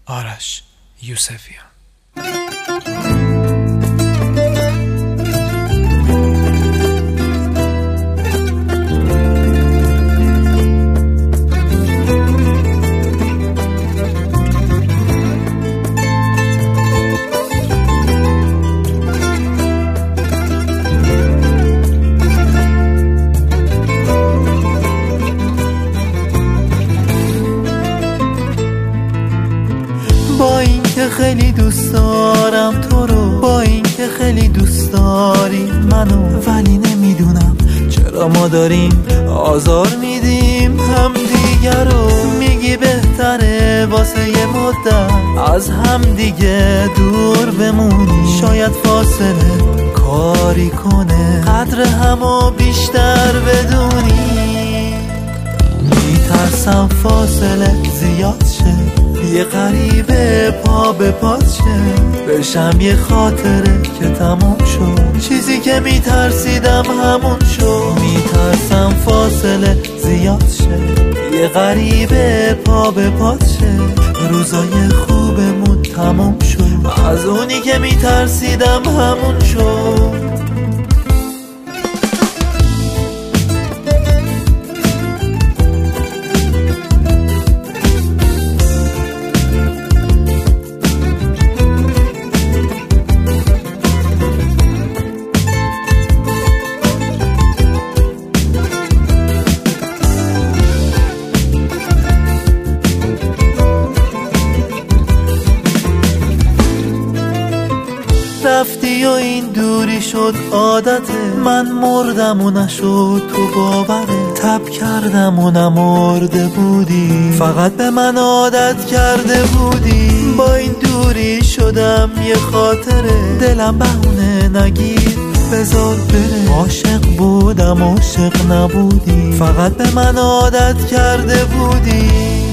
آرش یوسفیان. با اینکه خیلی دوست دارم تو رو، با اینکه خیلی دوست داری منو، ولی نمیدونم چرا ما داریم آزار میدیم هم دیگه رو. میگی بهتره واسه یه مدت از هم دیگه دور بمونی، شاید فاصله کاری کنه قدر همو بیشتر بدونی. میترسم فاصله زیاد شه، یه غریبه پا به پات شه، بشم یه خاطره که تموم شد، چیزی که میترسیدم همون شد. میترسم فاصله زیاد شه، یه غریبه پا به پات شه، روزای خوبمون تموم شد، از اونی که میترسیدم همون شد. رفتی و این دوری شد عادته، من مردم و نشد تو باوره، تب کردم و نمرده بودی، فقط به من عادت کرده بودی. با این دوری شدم یه خاطره، دلم بهونه نگیر بذار بره، عاشق بودم عاشق نبودی، فقط به من عادت کرده بودی.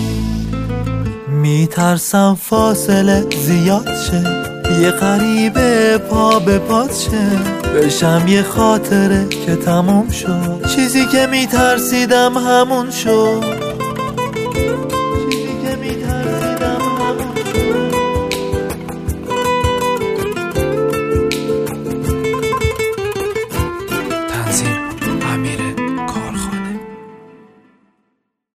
میترسم فاصله زیاد شه، یه غریبه پا به پات شه، بشم یه خاطره که تموم شد، چیزی که میترسیدم همون شد.